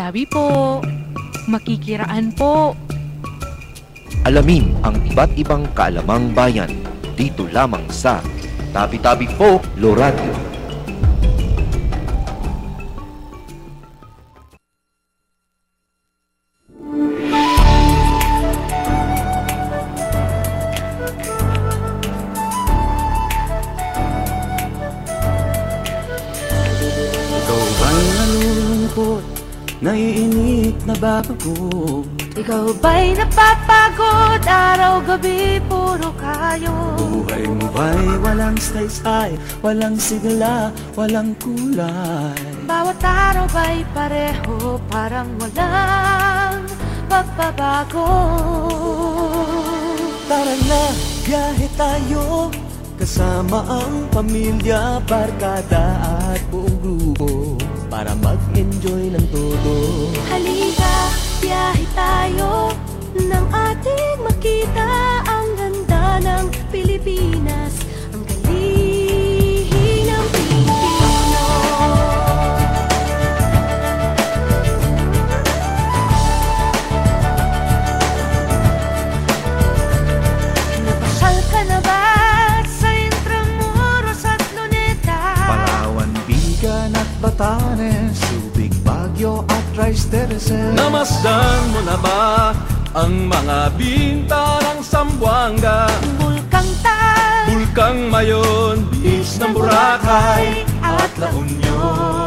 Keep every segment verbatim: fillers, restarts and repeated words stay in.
Tabi-tabi po. Makikiraan po. Alamin ang iba't ibang kaalamang bayan dito lamang sa Tabi-Tabi Folklore Radio. Naiinip na babago. Ikaw ba'y napapagod? Araw-gabi puro kayo. Buhay mo ba'y walang saysay, walang sigla, walang kulay? Bawat araw ba'y pareho, parang walang pagbabago? Tara na, biyahe tayo, kasama ang pamilya, barkada at buong grupo, para mag-enjoy ng todo. Halika, biyahe tayo, nang ating makita ang ganda ng Pilipinas, ang galing ng Pilipino. Napasyal ka na ba sa Intramuros at Luneta? Palawan, Bigan at Batanes, Subic, Baguio at Rice Terraces. Namasdan mo na ba ang mga binta ng Zamboanga, Bulkang Tal, Bulkang Mayon, Beach ng Boracay at La Union?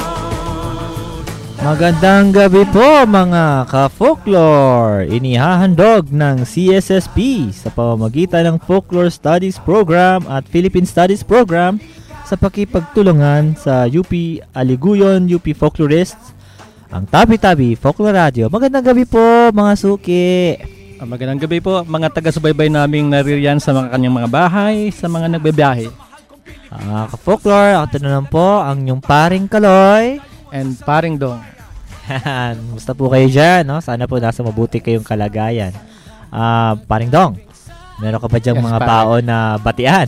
Magandang gabi po mga ka-folklore! Inihahandog ng C S S P sa pamamagitan ng Folklore Studies Program at Philippine Studies Program sa pakipagtulungan sa U P Aliguyon, U P Folklorists, ang Tabi-Tabi Folklore Radio. Magandang gabi po mga suki! Uh, magandang gabi po mga taga-subaybay naming naririyan sa mga kanyang mga bahay, sa mga nagbibiyahe. Mga uh, ka-folklore, ako naman po ang inyong paring Kaloy and paring Dong. Musta po kayo dyan, no? Sana po nasa mabuti kayong kalagayan. Uh, paring Dong, meron ka ba dyang yes, mga paring. baon na batian?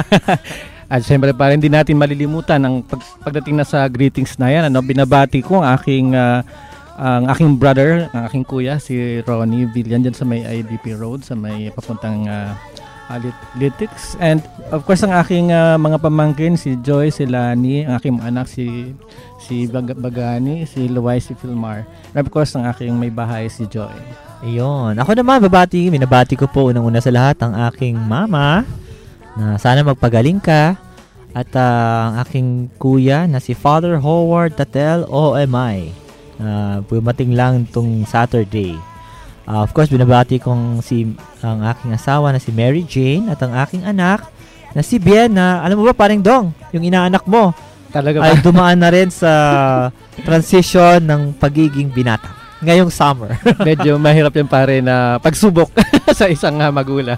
At siyempre pa rin din natin malilimutan ang pag, pagdating na sa greetings na yan. Ano, binabati ko ang aking, uh, ang aking brother, ang aking kuya, si Ronnie Villan dyan sa may I D P Road, sa may papuntang uh, uh, Litix. And of course ang aking uh, mga pamangkin, si Joy, si Lani, ang aking anak, si si Bag- Bagani, si Luwai, si Filmar. And of course ang aking may bahay, si Joy. Ayun. Ako naman, babati, minabati ko po unang-una sa lahat ang aking mama, na sana magpagaling ka, at uh, ang aking kuya na si Father Howard Tatel O M I, uh, pumating lang itong Saturday. Uh, of course, binabati kong si ang aking asawa na si Mary Jane at ang aking anak na si Bien, na alam mo ba paring Dong, yung inaanak mo Talaga ba? ay dumaan na rin sa transition ng pagiging binata ngayong summer. Medyo mahirap yan pare na pagsubok sa isang uh, magulang.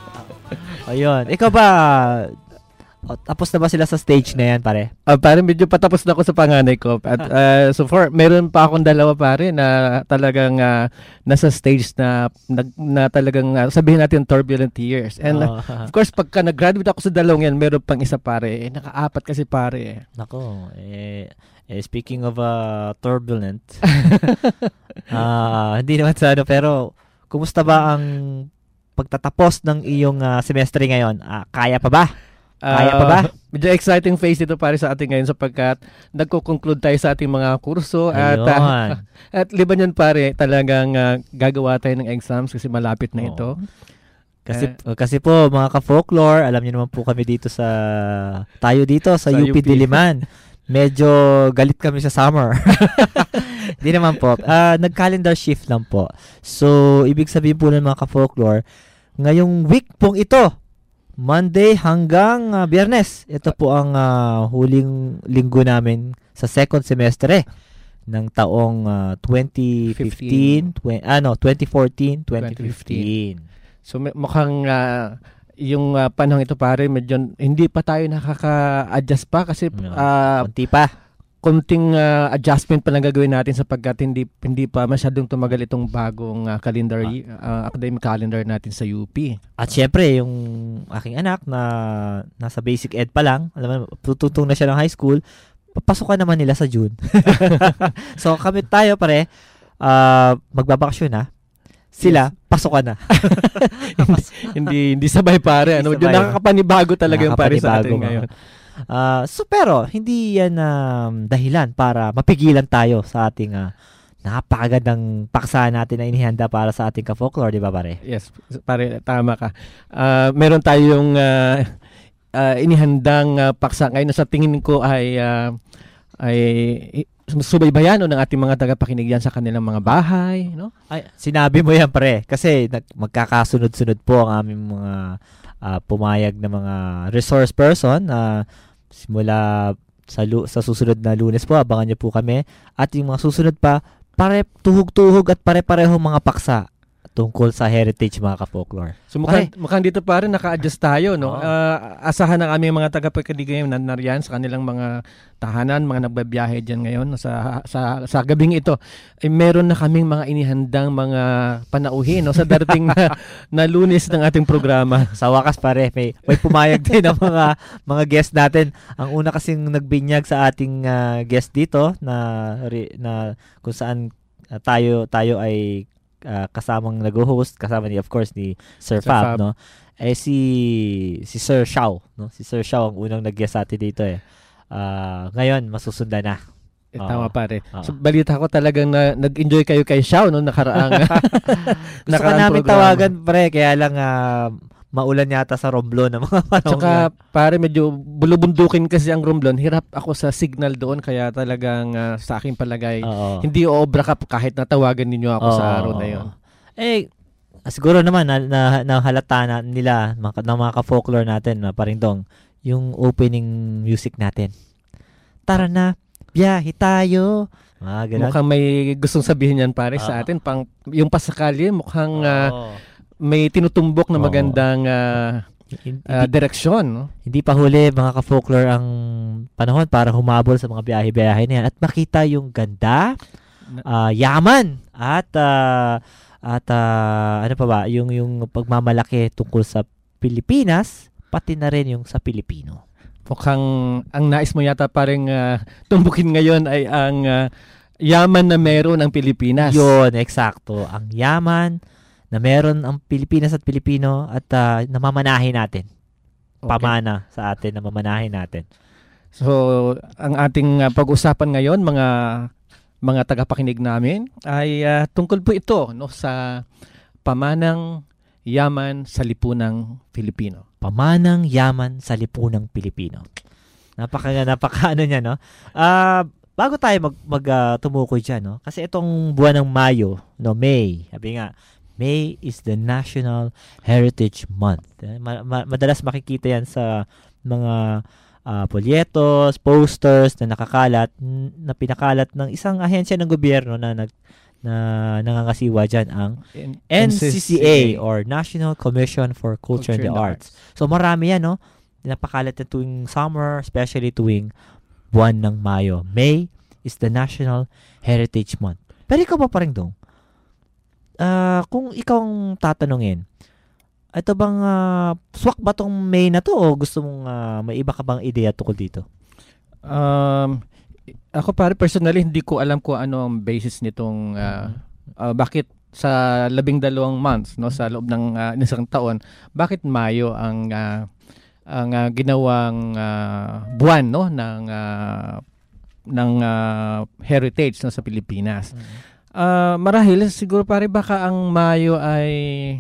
Ayun. Ikaw ba, oh, tapos na ba sila sa stage na yan, pare? Uh, pare, medyo patapos na ako sa panganay ko. At uh, so far, meron pa akong dalawa pare na talagang uh, nasa stage na, na, na talagang uh, sabihin natin turbulent years. And oh. uh, of course, pagka nag-graduate ako sa dalawang yan, meron pang isa pare. Eh, naka-apat kasi pare. Nako, eh, eh speaking of uh, turbulent, uh, hindi naman sa ano, pero kumusta ba ang pagtatapos ng iyong uh, semestre ngayon? Uh, kaya pa ba? Kaya pa ba? Uh, medyo exciting phase dito pare sa atin ngayon sapagkat nagko-conclude tayo sa ating mga kurso. At, uh, at liban yan pare, talagang uh, gagawa tayo ng exams kasi malapit na ito. Oh. Kasi, uh, kasi po mga ka-folklore, alam niyo naman po kami dito sa, tayo dito sa, sa U P, U P Diliman. Medyo galit kami sa summer. Hindi naman po. Uh, nag-calendar shift lang po. So, ibig sabihin po ng mga ka-folklore, ngayong week pong ito, Monday hanggang uh, Biyernes, ito po ang uh, huling linggo namin sa second semestre ng taong uh, twenty fifteen, twenty, ano, twenty fourteen, twenty fifteen. So, mukhang uh, yung uh, panahon ito pare, medyo hindi pa tayo nakaka-adjust pa kasi uh, konti pa. Konting uh, adjustment pa lang gagawin natin sapagkat hindi hindi pa masyadong tumagal itong bagong uh, calendar uh, academic calendar natin sa U P. At syempre yung aking anak na nasa basic ed pa lang, alam mo, tututong na siya ng high school, papasukan naman nila sa June. So kami tayo pare, uh, magbabakasyon na, sila, pasokan na. hindi hindi sabay pare. Ano, Hindi yung sabay. nakakapanibago talaga yung pare sa atin Nakakapanibago, ngayon. Uh, so pero, hindi yan um, dahilan para mapigilan tayo sa ating uh, napakagandang paksa natin na inihanda para sa ating ka-folklore, di ba pare? Yes, pare, tama ka. Uh, meron tayong uh, uh, inihandang uh, paksa ngayon na sa tingin ko ay uh, ay subaybayan ng ating mga tagapakinig yan sa kanilang mga bahay, no? Ay, sinabi mo yan pre, kasi nag- magkakasunod-sunod po ang aming mga uh, pumayag na mga resource person na uh, simula sa, lu- sa susunod na Lunes po, abangan niyo po kami. At yung mga susunod pa, pare tuhog-tuhog at pare-parehong mga paksa tungkol sa heritage, mga ka-folklore. So mukhang, mukhang dito pa rin naka-adjust tayo, no? Oo. Uh, asahan ng aming mga tagapakinig ngayon na nariyan sa kanilang mga tahanan, mga nagbabiyahe dyan ngayon sa sa sa gabing ito. Ay meron na kaming mga inihandang mga panauhin, no, sa darating na, na Lunes ng ating programa. Sa wakas pare, may, may pumayag din ang mga mga guest natin. Ang una kasing nagbinyag sa ating uh, guest dito na re- na kung saan uh, tayo tayo ay uh, kasamang nag-host, kasama ni of course ni Sir, Sir Fab, Fab. no? Eh si si Sir Xiao, no? Si Sir Xiao ang unang nag-guest sa atin dito eh. Uh, ngayon masusundan na. Eh, tama Oo. pare. Oo. So, balita ko talagang na, nag-enjoy kayo kay Xiao, no, nakaraang Gusto ka nakaraang namin programa. tawagan pre, kaya lang uh, maulan yata sa Romblon ng mga panahon. Tsaka pare medyo bulubundukin kasi ang Romblon. Hirap ako sa signal doon kaya talagang uh, sa aking palagay Oo. hindi oobra ka kahit natawagan ninyo ako sa Oo. araw na yon. Eh, siguro naman na, na, nahalata na nila mga, ng mga ka-folklore natin na Parindong yung opening music natin. Tara na, biyahe tayo. Mga ganun. Mukhang may gustong sabihin yan pare Oo. sa atin. Pang, yung pasakali mukhang uh, Oo. may tinutumbok na Oo. magandang uh, Hin- uh, hindi, direksyon. No? hindi pa huli mga ka-folklore ang panahon para humabol sa mga biyahe-biyahe na yan at makita yung ganda, ah, yaman at ah, at ah, ano pa ba yung yung pagmamalaki tungkol sa Pilipinas pati na rin yung sa Pilipino. Mukhang ang nais mo yata parang uh, tumbukin ngayon ay ang uh, yaman na meron ang Pilipinas. Yun, eksakto. Ang yaman na meron ang Pilipinas at Pilipino at ah, namamanahin natin. Okay. Pamana sa atin, namamanahin natin. So, ang ating uh, pag-usapan ngayon, mga mga tagapakinig namin, ay uh, tungkol po ito no, sa pamanang yaman sa lipunang Pilipino. Pamanang yaman sa lipunang Pilipino. Napaka napaka ano niya, no? Ah, bago tayo mag, mag ah, tumukoy diyan, no? Kasi itong buwan ng Mayo, no, May, sabi nga, May is the National Heritage Month. Eh, ma- ma- madalas makikita yan sa mga ah, polyetos, posters na nakakalat, n- na pinakalat ng isang ahensya ng gobyerno na nag na nangangasiwa diyan ang N C C A or National Commission for Culture, and the Arts. So marami yan, no? Napakalat na tuwing summer, especially tuwing buwan ng Mayo. May is the National Heritage Month. Pero ikaw pa paring dong, ah, kung ikaw ang tatanungin, ito bang ah, swak ba tong May na to o gusto mong ah, may iba ka bang ideya tungkol dito? Um, ako pare personally hindi ko alam kung ano ang basis nitong uh, uh, bakit sa labing dalawang months no sa loob ng uh, isang taon bakit Mayo ang uh, ang uh, ginawang uh, buwan no ng uh, ng uh, heritage no sa Pilipinas. Uh, marahil siguro pare baka ang Mayo ay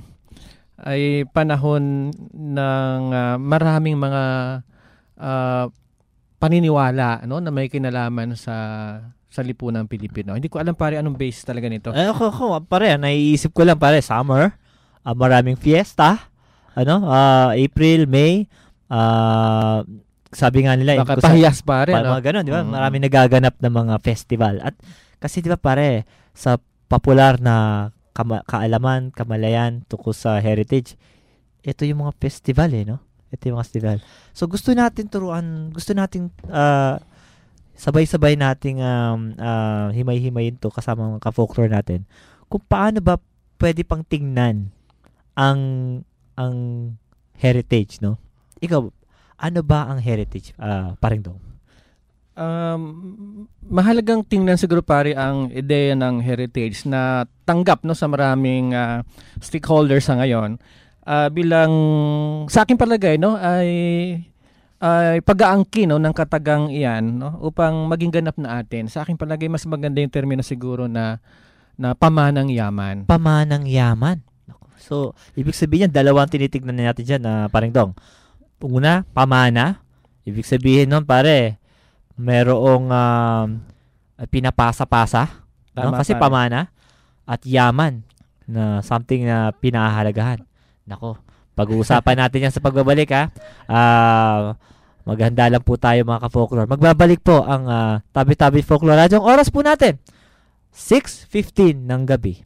ay panahon ng uh, maraming mga uh, paniniwala no na may kinalaman sa sa lipunang Pilipino. Hindi ko alam pare anong base talaga nito. Eh, ako, ako, pare, naiisip ko lang, pare, summer, ah, maraming fiesta, ano, ah, April, May, ah, sabi nga nila, Baka kung sa- pahiyas pare pa- no. mga ganun, di ba? Mm. Maraming nagaganap na mga festival. At kasi, di ba, pare, sa popular na kama- kaalaman, kamalayan, tungkol sa heritage, ito yung mga festival, eh, no? Ito yung mga festival. So, gusto natin turuan, gusto natin, ah, sabay-sabay nating um, uh, himay-himayin to kasama mga ka-folklore natin kung paano ba pwede pang tingnan ang ang heritage, no? Ikaw, ano ba ang heritage, uh, paring dong? Um, mahalagang tingnan siguro pare ang ideya ng heritage na tanggap no sa maraming uh, stakeholders sa ngayon uh, bilang sa aking palagay no ay ay pag-aangkin no ng katagang iyan no upang maging ganap na atin. Sa aking palagay mas maganda yung termino siguro na na pamanang yaman. Pamanang yaman. So, ibig sabihin yan, dalawang tinitignan natin dyan na uh, paring dong. Una, pamana. Ibig sabihin nun, pare, merong uh, pinapasa-pasa. No? Kasi pare. Pamana at yaman na something na pinahahalagahan. Nako, pag-uusapan natin yan sa pagbabalik ha. Uh, maghanda lang po tayo mga ka-folklore. Magbabalik po ang uh, Tabi-Tabi Folklore Radio. Ang oras po natin, six fifteen ng gabi.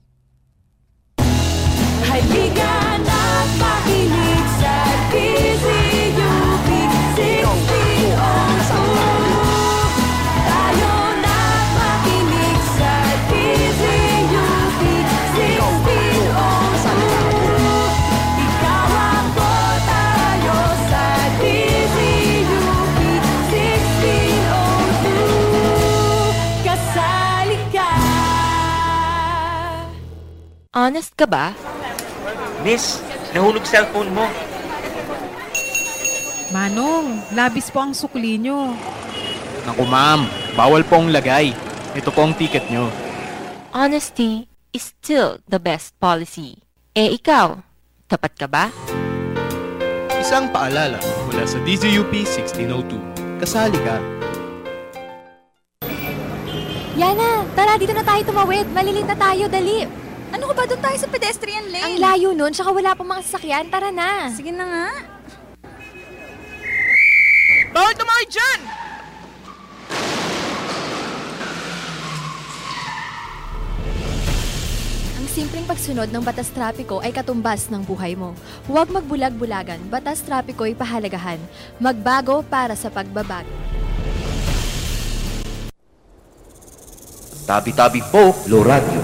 Halika na't makinig sa D Z U P sixteen oh two. Tayo na't makinig sa D Z U P sixteen oh two. Ikaw ako, tayo sa D Z U P sixteen oh two. Kasali ka. Honest ka ba? Miss, nahulog cellphone mo. Manong, labis po ang sukli nyo. Naku ma'am, bawal pong lagay. Ito po ang ticket nyo. Honesty is still the best policy. Eh ikaw, tapat ka ba? Isang paalala mula sa D Z U P sixteen oh two. Kasali ka. Yana, tara dito na tayo tumawid. Malilit na tayo, dali. Ano ko ba doon tayo sa pedestrian lane? Ang layo nun, tsaka wala pang mga sasakyan. Tara na. Sige na nga. Bawal tumakay dyan! Ang simpleng pagsunod ng batas trapiko ay katumbas ng buhay mo. Huwag magbulag-bulagan. Batas trapiko ay pahalagahan. Magbago para sa pagbabago. Tabi-Tabi Folklore Radio.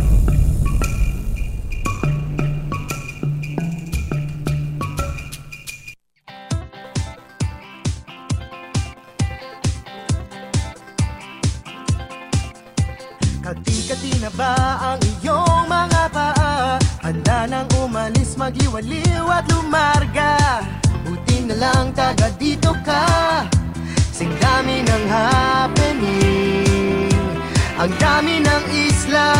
Kati-kati na ba ang iyong mga paa? Handa nang umalis, mag-iwaliw at lumarga. Buti na lang taga dito ka. Sing dami ng happening, ang dami ng isla.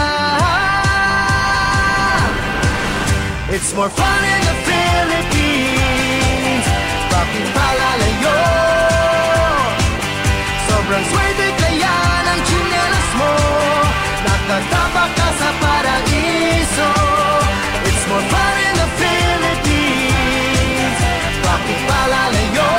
It's more fun in the Philippines. Bakit palalayo? Sobrang swerte kaya ng chinelas mo. Nakatapak ka sa paraiso. It's more fun in the Philippines. Bakit palalayo?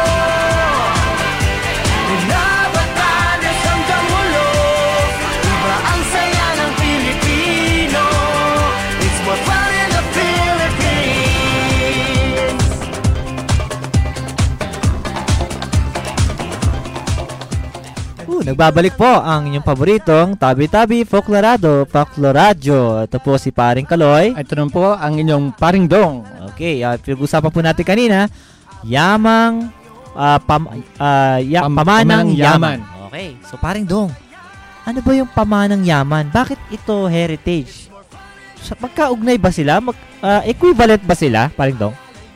Binabatanes hanggang ulo. Iba ang saya ng Pilipino. It's more fun in the Philippines. Uh, nagbabalik po ang inyong paboritong Tabi-Tabi Folklorado, Folkloradyo. Ito po si Paring Kaloy. Ito naman po ang inyong Paring Dong. Okay, uh, pinag-usapan po natin kanina, yamang, uh, pam, uh, ya, Pam- pamanang pamanang yaman. yaman. Okay, so Paring Dong, ano ba yung pamanang yaman? Bakit ito heritage? Sa, magkaugnay ba sila? Mag, uh, equivalent ba sila, Paring Dong?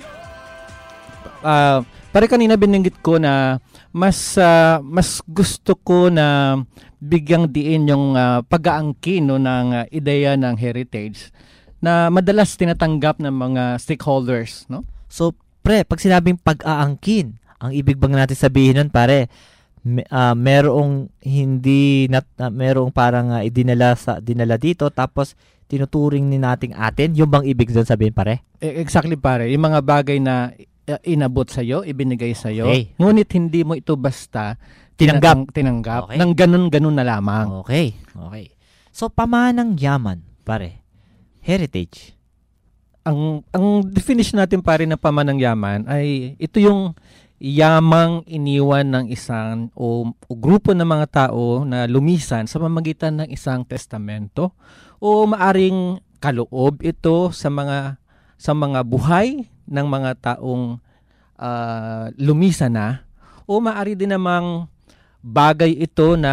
Uh, pare kanina binanggit ko na mas uh, mas gusto ko na bigyang diin yung uh, pag-aangkin no, ng uh, ideya ng heritage na madalas tinatanggap ng mga stakeholders, no? So, pre, pag sinabing pag-aangkin, ang ibig bang natin sabihin nun, pare, may, uh, merong hindi, nat, uh, merong parang uh, idinala, sa, dinala dito, tapos tinuturing ni nating atin, yung bang ibig doon sabihin, pare? E- exactly pare, yung mga bagay na uh, inabot sa'yo, ibinigay sa'yo, Okay. ngunit hindi mo ito basta Tinanggap. tinang- tinanggap, Okay. nang ganun-ganun na lamang. Okay, okay. So, pamanang yaman, pare, heritage. Ang ang definition natin pare na pamanang yaman ay ito yung yamang iniwan ng isang o, o grupo ng mga tao na lumisan sa pamamagitan ng isang testamento o maaring kaloob ito sa mga sa mga buhay ng mga taong uh, lumisan na o maari din namang bagay ito na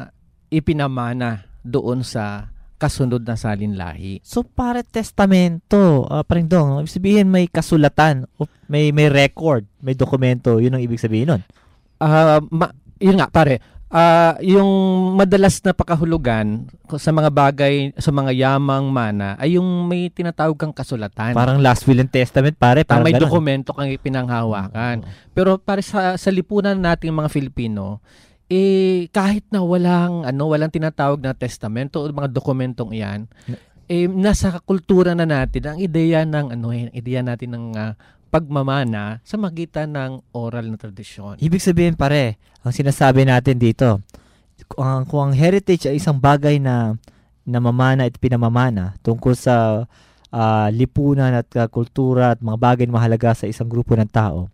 ipinamana doon sa kasunod na salinlahi. So, pare testamento, uh, paring dong, ibig sabihin may kasulatan, o may may record, may dokumento, yun ang ibig sabihin nun. Uh, ma- yun nga, pare, uh, yung madalas na pakahulugan sa mga bagay, sa mga yamang mana, ay yung may tinatawag kang kasulatan. Parang last will and testament, pare. Parang may ganun. dokumento kang ipinanghawakan. Mm-hmm. Pero pare sa, sa lipunan nating mga Filipino, eh kahit na walang ano walang tinatawag na testamento o mga dokumentong iyan, eh nasa kultura na natin ang ideya ng ano eh ideya natin ng uh, pagmamana sa magitan ng oral na tradisyon. Ibig sabihin pare, ang sinasabi natin dito, kung, kung ang heritage ay isang bagay na namamana at pinamamana tungkol sa uh, lipunan at uh, kultura at mga bagay na mahalaga sa isang grupo ng tao,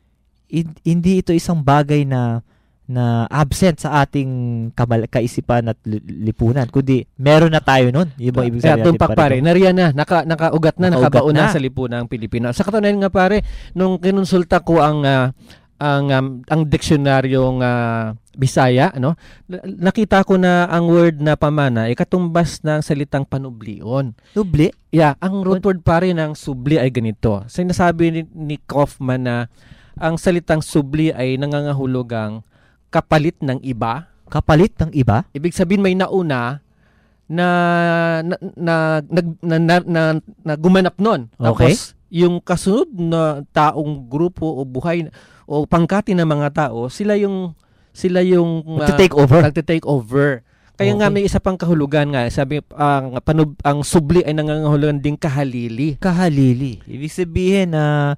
hindi ito isang bagay na na absent sa ating kamal- kaisipan at lipunan, kundi meron na tayo nun. Yung mga ibig sabihin natin, pare, nariyan na, naka, nakaugat na, nakaugat nakabaon na. na sa lipunan ng Pilipino. Sa katunayan nga pare, nung kinonsulta ko ang uh, ang um, ang diksionaryong uh, Bisaya, ano, nakita ko na ang word na pamana ay katumbas ng salitang panublion. Subli? Yeah, ang root word pare ng subli ay ganito. Sinasabi ni, ni Kaufman na ang salitang subli ay nangangahulugang kapalit ng iba. Kapalit ng iba? Ibig sabihin may nauna na na na na, na, na, na, na gumanap nun. Okay. Tapos yung kasunod na taong grupo o buhay o pangkati ng mga tao, sila yung sila yung uh, nagte-take over. Nagte-take over. Kaya okay. nga may isa pang kahulugan nga, sabi ang uh, panub, ang subli ay nangangahulugan ding kahalili. Kahalili. Ibig sabihin na uh,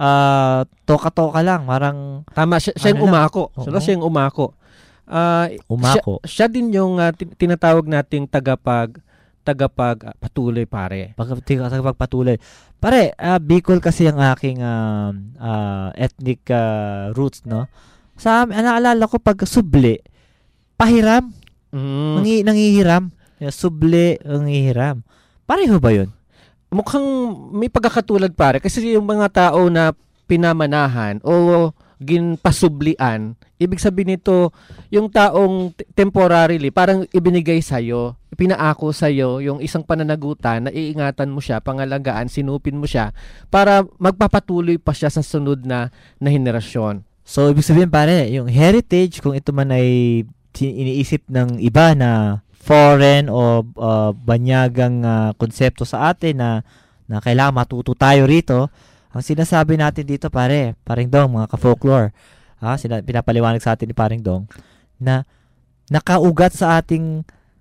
Uh, toka-toka lang, parang tama siya, siya yung ano umako. So, siya yung umako. Uh, umako. Siya, siya din yung uh, tinatawag nating tagapag tagapag uh, patuloy pare. Pag tagapag patuloy. Pare, uh, Bicol kasi ang aking uh, uh, ethnic uh, roots, no. Sa naalala ko pag subli, pahiram. Mm. Nangi, nangihiram. Subli, nangihiram. Pareho ba 'yun? Mukhang may pagkakatulad pare kasi yung mga tao na pinamanahan o ginpasublian, ibig sabihin nito yung taong t- temporarily parang ibinigay sa'yo, pinaako sa'yo yung isang pananagutan na iingatan mo siya, pangalagaan, sinupin mo siya para magpapatuloy pa siya sa sunod na, na henerasyon. So ibig sabihin pare, yung heritage kung ito man ay iniisip ng iba na foreign o uh, banyagang uh, konsepto sa atin na na kailangan matuto tayo rito, ang sinasabi natin dito pare, paring dong, mga ka-folklore, ha, sina- pinapaliwanag sa atin ni paring dong, na nakaugat sa ating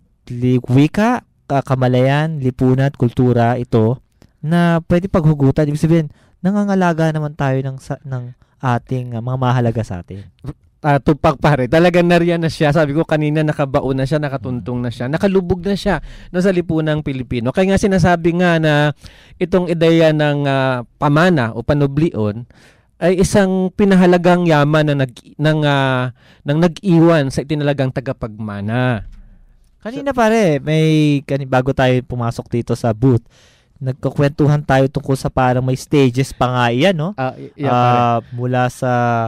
li- wika, kamalayan, lipunan, kultura, ito, na pwede paghugutan. Ibig sabihin, nangangalaga naman tayo ng, sa- ng ating uh, mga mahalaga sa atin. Uh, tupak pare, talagang nariyan na siya. Sabi ko kanina nakabaon na siya, nakatuntong na siya, nakalubog na siya no, sa lipunang Pilipino. Kaya nga sinasabi nga na itong ideya ng uh, pamana o panublion ay isang pinahalagang yaman na nag ng uh, ng nag-iwan sa itinalagang tagapagmana. Kanina pare, may kani bago tayo pumasok dito sa booth, nagkukwentuhan tayo tungkol sa parang may stages pa nga iyan, no? Uh, yeah, uh, mula sa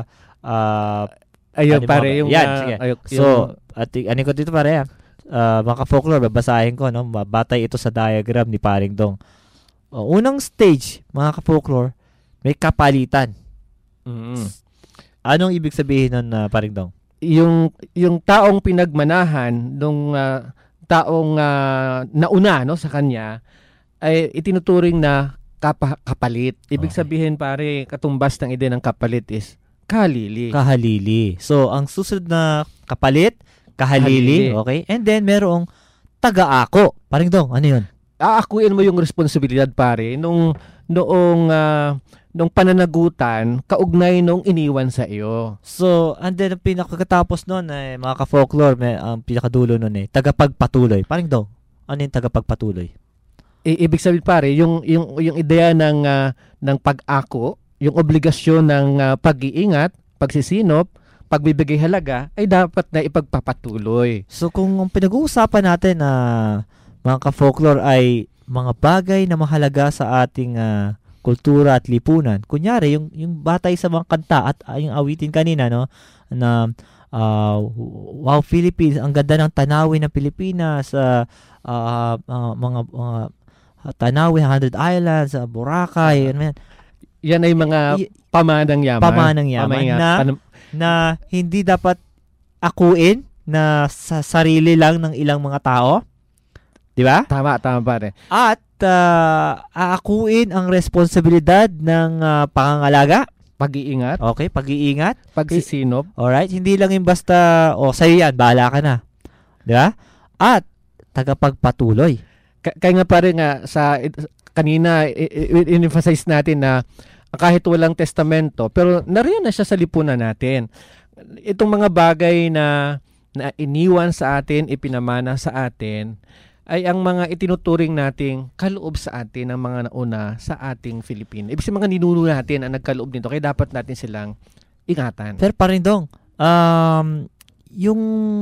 uh, ayun ano pare, mga, yung, yan, uh, sige. Ayun, so, at ano ko dito pare, uh, mga folklore, babasahin ko, no? Batay ito sa diagram ni Paring Dong. Uh, unang stage, mga ka-folklore, may kapalitan. Mm-hmm. Anong ibig sabihin nun, uh, Paring Dong? Yung yung taong pinagmanahan nung uh, taong uh, nauna no sa kanya ay itinuturing na kapa- kapalit. Ibig Okay. sabihin pare, katumbas ng ide ng kapalit is kahalili. Kahalili. So, ang susunod na kapalit, kahalili, Kahalili. okay? And then, merong taga-ako. Paring Dong, ano yun? Aakuin mo yung responsibilidad pare nung noong uh, nung pananagutan kaugnay nung iniwan sa iyo. So, and then, ang pinakatapos nun, eh, mga ka-folklore, may, ang pinakadulo nun eh, tagapagpatuloy. Paring Dong, ano yung tagapagpatuloy? I- ibig sabihin pare, yung yung yung ideya ng uh, ng pag-ako, yung obligasyon ng uh, pag-iingat, pagsisinop, pagbibigay halaga ay dapat na ipagpapatuloy. So, kung ang pinag-uusapan natin na uh, mga ka-folklore ay mga bagay na mahalaga sa ating uh, kultura at lipunan. Kunyari, yung, yung batay sa mga kanta at uh, yung awitin kanina, no, na uh, wow, Philippines, ang ganda ng tanawin ng Pilipinas, uh, uh, uh, mga mga tanawin, Hundred Islands, uh, Boracay, uh, yan ay mga pamanang yaman. Pamanang yaman Pamanang, na, pan- na hindi dapat akuin na sa sarili lang ng ilang mga tao. Di ba? Tama, tama pare. At uh, aakuin ang responsibilidad ng uh, pangangalaga. Pag-iingat. Okay, pag-iingat. Pagsisinop. Alright, hindi lang yung basta, o oh, sa'yo yan, bahala ka na. Di ba? At tagapagpatuloy. K- kaya nga pare nga, sa kanina, in-emphasize natin na kahit walang testamento, pero nariyan na siya sa lipunan natin. Itong mga bagay na, na iniwan sa atin, ipinamana sa atin, ay ang mga itinuturing nating kaloob sa atin ng mga nauna sa ating Filipino. Ibig sabihin mga ninuno natin ang nagkaloob nito, kaya dapat natin silang ingatan. Pero pa rin dong, um, yung,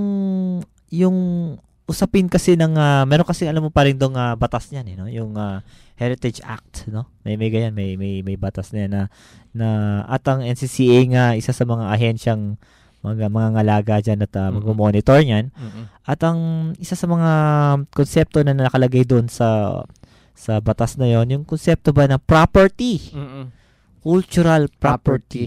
yung usapin kasi ng, uh, meron kasi alam mo pa rin dong uh, batas niyan, eh, no? Yung uh, Heritage Act, no? May may ganyan, may may may batas na yan na, na at ang N C C A nga isa sa mga ahensyang mga mga ngalaga diyan at uh, Mm-hmm. mag-monitor niyan. Mm-hmm. At ang isa sa mga konsepto na nakalagay doon sa sa batas na yon, yung konsepto ba ng property. Mm-hmm. Cultural property.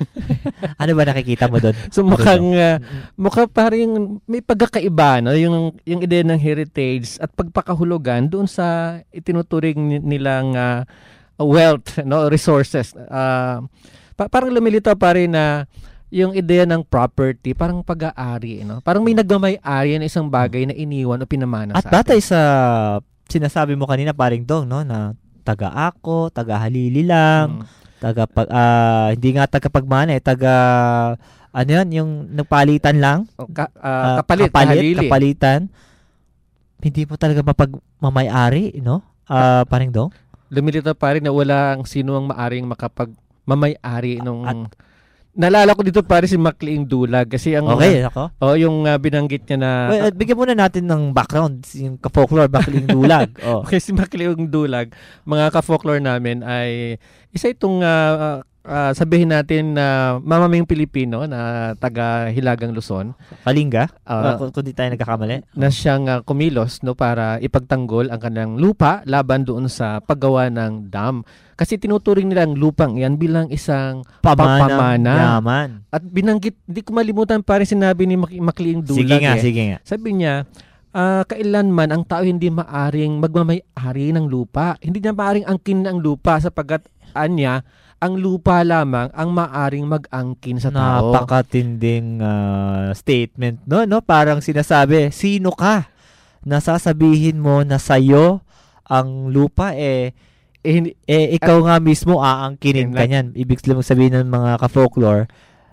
Ano ba nakikita mo doon? So mukhang uh, mukha parang may pagkakaiba, no, yung yung ideya ng heritage at pagpakahulugan doon sa itinuturing nilang uh, wealth, no, resources. Uh, pa- parang lumilitaw pa rin na yung ideya ng property, parang pag-aari, no? Parang may nagmamay-ari ng isang bagay na iniwan o pinamana at sa batay sa sinasabi mo kanina paring dong, no, na taga-ako, taga-halili lang, Hmm. taga pag uh, hindi nga taga-pagmana eh, taga ano yan, yung nagpalitan lang, O, ka- uh, uh, kapalit, kapalit, kahalili. kapalitan. Hindi mo talaga mapagmamayari, no? Uh, paring dong. Lumilitaw pa rin na walang sino ang maaring makapagmamay-ari nung At- nalala ko dito pare si Macleing Dulag kasi ang Okay, ako. oh yung uh, binanggit niya na Well, uh, bigyan muna natin ng background, yung ka-folklore, Macleing Dulag. Oh. okay, si Macleing Dulag, mga ka-folklore namin ay isa itong uh, uh, sabihin natin na uh, mamamayang Pilipino na taga Hilagang Luzon. Kalinga, uh, Uh, kung, kung di tayo nagkakamali. Na siyang uh, kumilos no para ipagtanggol ang kanilang lupa laban doon sa paggawa ng dam. Kasi tinuturing nila ang lupang iyan bilang isang Pamanang pamana. yaman. At binanggit, hindi ko malimutan pa rin sinabi ni Mac- Macleing Dulag. Sige nga, eh. sige nga. Sabi niya, uh, kailanman ang tao hindi maaring magmamay-ari ng lupa. Hindi niya maaring angkin ng lupa sapagkat anya, ang lupa lamang ang maaring mag-angkin sa tao. Napakatinding uh, statement, no? no? Parang sinasabi, sino ka? Nasasabihin mo na sa'yo ang lupa, eh, Eh, hindi, eh ikaw nga mismo aangkinin ka niyan. Ibig sabihin ng mga ka-folklore,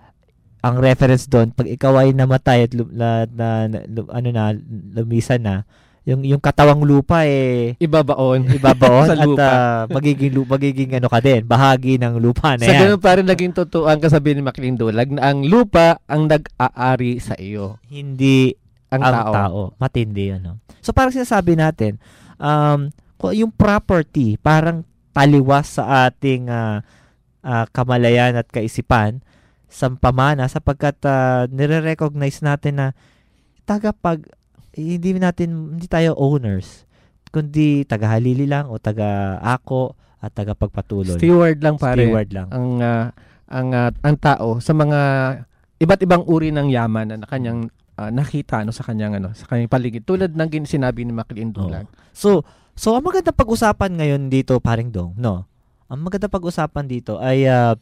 ang reference doon, pag ikaw ay namatay at lu- na, na, na, lu- ano na, lumisan na, yung yung katawang lupa eh ibabaon. ibabaon Sa at lupa. uh, magiging lu- magiging ano ka din, bahagi ng lupa na Sa yan. ganun pa rin naging totoo ang kasabihan ni Macleing Dulag na ang lupa ang nag-aari sa iyo. Hindi Ang, ang tao. tao. Matindi yun. No? So parang sinasabi natin, um, kung yung property, parang taliwas sa ating uh, uh, kamalayan at kaisipan sa pamana sapagkat uh, nire-recognize natin na tagapag, hindi natin, hindi tayo owners, kundi taga-halili lang o taga-ako at taga-pagpatuloy. Steward lang pare. Steward lang. Ang ah, ang ah, ang tao sa mga iba't ibang uri ng yaman na kanyang ah, nakita no sa kanyang ano sa kanyang paligid tulad ng gin- sinabi ni Macleing Dulag. So, so ang magandang pag-usapan ngayon dito, paring dong, no? Ang magandang pag-usapan dito ay uh,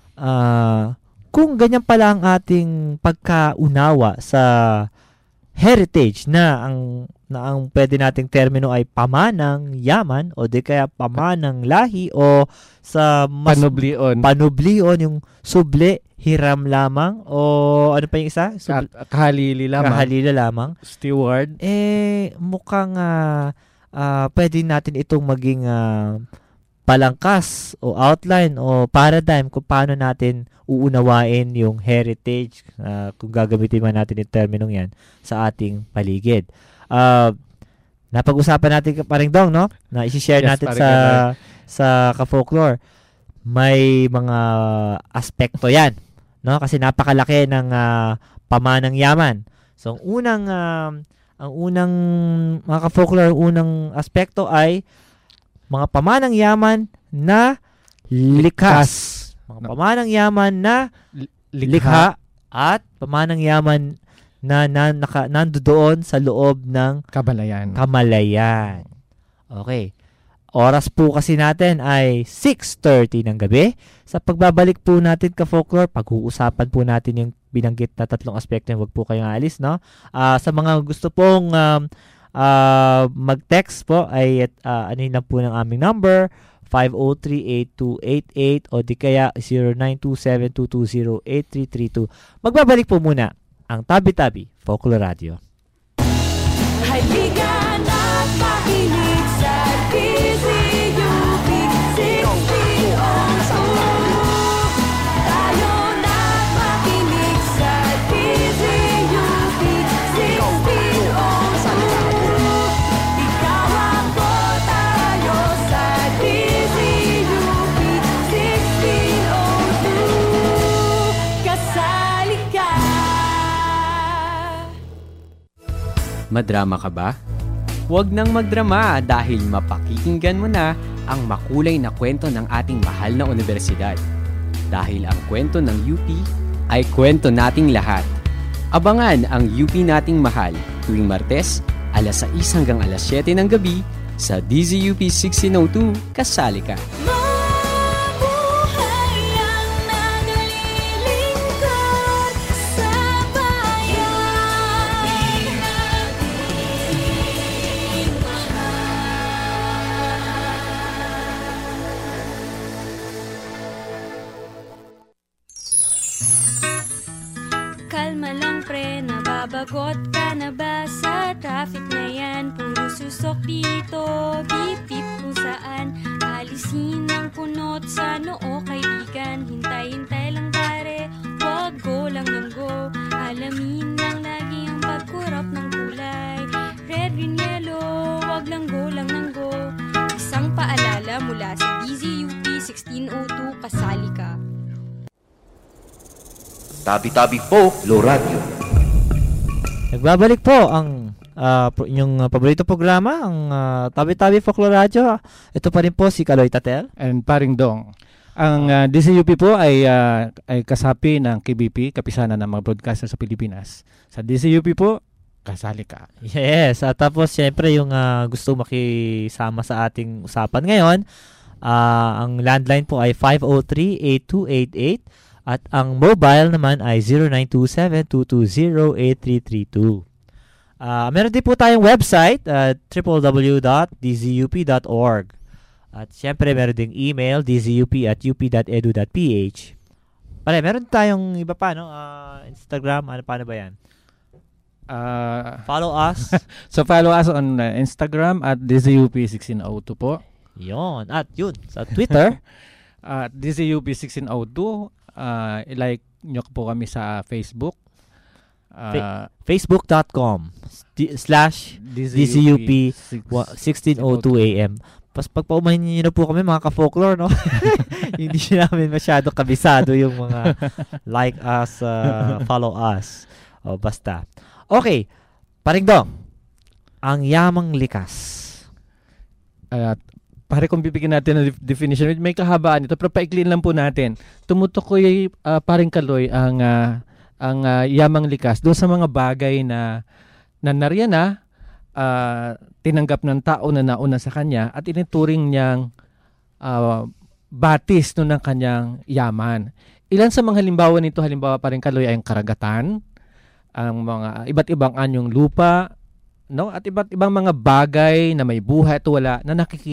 uh, kung ganyan pala ang ating pagkaunawa sa heritage na ang na ang pwede nating termino ay pamanang yaman o di kaya pamanang lahi o sa mas Panublion. panublion, yung subli, hiram lamang o ano pa yung isa? Subli, Ka- kahalili lamang. kahalila lamang. Steward. Eh, mukhang uh, uh, pwede natin itong maging uh, palangkas o outline o paradigm kung paano natin uunawain yung heritage, uh, kung gagamitin man natin yung terminong yan, sa ating paligid. Uh, napag-usapan natin pa rin dong, no? Na isi-share Yes, natin pare, sa pare. sa ka-folklore. May mga aspekto yan, no? Kasi napakalaki ng uh, pamanang yaman. So, ang unang, um, ang unang, mga ka-folklore, unang aspekto ay mga pamanang yaman na likas. Mga pamanang yaman na likha at pamanang yaman na, na naka, nandoon sa loob ng Kamalayan. Kamalayan. Okay. Oras po kasi natin ay six thirty ng gabi. Sa pagbabalik po natin ka-folklore, pag-uusapan po natin yung binanggit na tatlong aspekto. Huwag po kayong alis, no? Uh, sa mga gusto pong um, uh, mag-text po, ay uh, ano lang po ng aming number, five oh three, eight two eight eight o di kaya zero nine two seven two two zero eight three three two. Magbabalik po muna ang Tabi-Tabi Folklore Radio. Halika na't makinig sa D Z U P sixteen oh two. Tayo na't makinig sa D Z U P sixteen oh two. Ikaw ako, tayo sa D Z U P sixteen oh two. Kasali ka. Madrama ka ba? Huwag nang magdrama dahil mapakikinggan mo na ang makulay na kwento ng ating mahal na universidad. Dahil ang kwento ng U P ay kwento nating lahat. Abangan ang U P nating mahal tuwing Martes, alas sais hanggang alas siyete ng gabi sa D Z U P sixteen oh two. Kasali ka! Kalma lang pre, nababagot ka na ba sa traffic na yan? Puro susok dito, beep beep kung saan. Alisin ang kunot sa noo kaibigan. Hintay-hintay lang pare, wag go lang ng go. Alamin lang lagi ang pagkurap ng kulay. Red, green, yellow, wag lang go lang ng go. Isang paalala mula sa D Z U P sixteen oh two, kasali ka. Tabi-Tabi Folklore Radio. Nagbabalik po ang uh, inyong uh, paborito programa, ang uh, Tabi-Tabi Folklore Radio. Ito pa rin po si Kaloy Tatel. And Paring Dong. Ang uh, D Z U P po ay, uh, ay kasapi ng K B P, Kapisanan ng mga broadcaster sa Pilipinas. Sa D Z U P po, kasali ka. Yes. At tapos, syempre, yung uh, gusto makisama sa ating usapan ngayon, uh, ang landline po ay five oh three, eight two eight eight. At ang mobile naman ay zero nine two seven two two zero eight three three two. Uh, meron din po tayong website, uh, w w w dot d z u p dot org. At syempre meron ding email, d z u p at u p dot e d u dot p h. Pare, meron tayong iba pa, no? Uh, Instagram, ano paano ba yan? Uh, follow us. So follow us on uh, Instagram at D Z U P sixteen oh two po. Yon. At yun, sa Twitter. At D Z U P sixteen oh two. Uh, like nyo po kami sa Facebook. Uh, Fa- Facebook dot com slash D Z U P sixteen oh two A M. Pas pagpaumahin nyo na po kami mga ka-folklore, no? Hindi namin masyado kabisado yung mga like us, uh, follow us. O basta. Okay. Paring Dong, ang yamang likas. At uh, pare kung bibigyan natin ng definition, may kahabaan ito, pero paikliin lang po natin. Tumutukoy uh, Paring Kaloy ang uh, ang uh, yamang likas doon sa mga bagay na na nariyan na uh, tinanggap ng tao na nauna sa kanya at itinuturing niyang uh, batis no ng kanyang yaman. Ilan sa mga halimbawa nito, halimbawa Paring Kaloy ay ang karagatan, ang mga iba't ibang anyong lupa, no? At iba't ibang mga bagay na may buhay at wala na nakikita